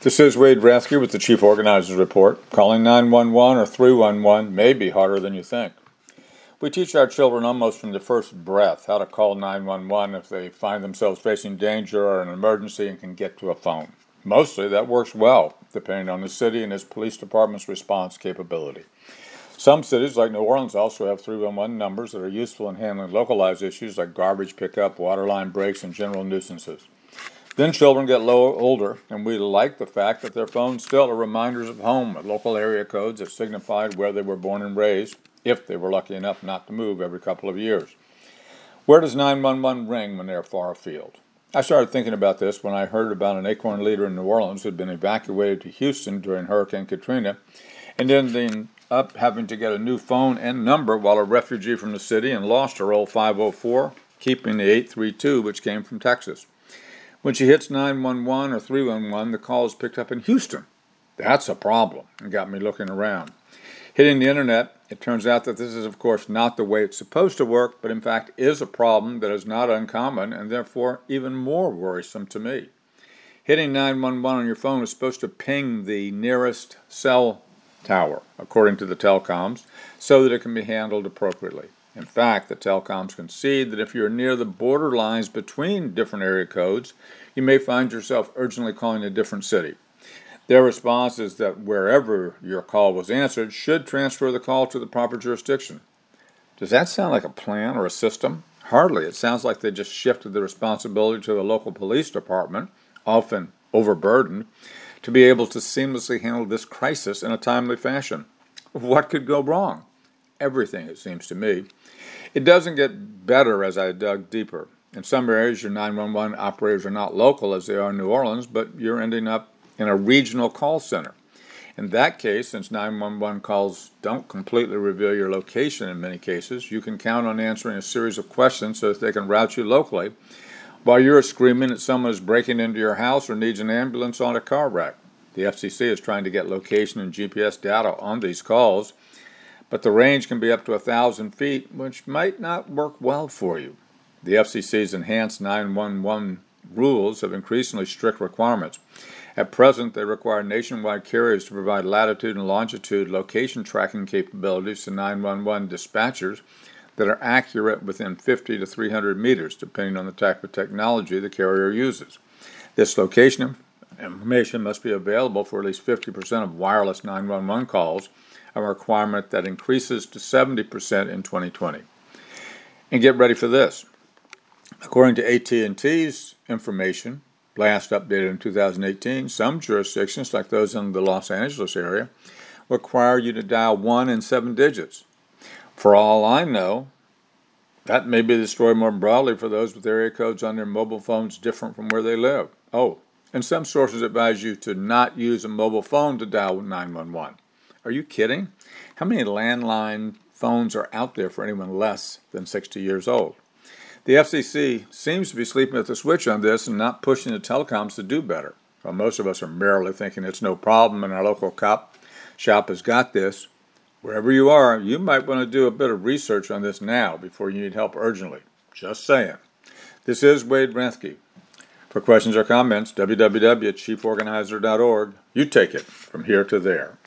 This is Wade Rathke with the Chief Organizer's Report. Calling 911 or 311 may be harder than you think. We teach our children almost from the first breath how to call 911 if they find themselves facing danger or an emergency and can get to a phone. Mostly that works well, depending on the city and its police department's response capability. Some cities, like New Orleans, also have 311 numbers that are useful in handling localized issues like garbage pickup, water line breaks, and general nuisances. Then children get older, and we like the fact that their phones still are reminders of home with local area codes that signified where they were born and raised, if they were lucky enough not to move every couple of years. Where does 911 ring when they're far afield? I started thinking about this when I heard about an Acorn leader in New Orleans who had been evacuated to Houston during Hurricane Katrina, and ended up having to get a new phone and number while a refugee from the city and lost her old 504, keeping the 832, which came from Texas. When she hits 911 or 311, the call is picked up in Houston. That's a problem, and got me looking around. Hitting the internet, it turns out that this is, of course, not the way it's supposed to work, but in fact is a problem that is not uncommon and therefore even more worrisome to me. Hitting 911 on your phone is supposed to ping the nearest cell tower, according to the telecoms, so that it can be handled appropriately. In fact, the telecoms concede that if you're near the border lines between different area codes, you may find yourself urgently calling a different city. Their response is that wherever your call was answered should transfer the call to the proper jurisdiction. Does that sound like a plan or a system? Hardly. It sounds like they just shifted the responsibility to the local police department, often overburdened, to be able to seamlessly handle this crisis in a timely fashion. What could go wrong? Everything, it seems to me. It doesn't get better as I dug deeper. In some areas, your 911 operators are not local as they are in New Orleans, but you're ending up in a regional call center. In that case, since 911 calls don't completely reveal your location in many cases, you can count on answering a series of questions so that they can route you locally while you're screaming that someone is breaking into your house or needs an ambulance on a car wreck. The FCC is trying to get location and GPS data on these calls, but the range can be up to 1,000 feet, which might not work well for you. The FCC's enhanced 911 rules have increasingly strict requirements. At present, they require nationwide carriers to provide latitude and longitude location tracking capabilities to 911 dispatchers that are accurate within 50 to 300 meters, depending on the type of technology the carrier uses. This location information must be available for at least 50% of wireless 911 calls, a requirement that increases to 70% in 2020. And get ready for this. According to AT&T's information, last updated in 2018, some jurisdictions, like those in the Los Angeles area, require you to dial 1 and 7 digits. For all I know, that may be the story more broadly for those with area codes on their mobile phones different from where they live. Oh, and some sources advise you to not use a mobile phone to dial 911. Are you kidding? How many landline phones are out there for anyone less than 60 years old? The FCC seems to be sleeping at the switch on this and not pushing the telecoms to do better. While most of us are merely thinking it's no problem and our local cop shop has got this, wherever you are, you might want to do a bit of research on this now before you need help urgently. Just saying. This is Wade Rathke. For questions or comments, www.chieforganizer.org. You take it from here to there.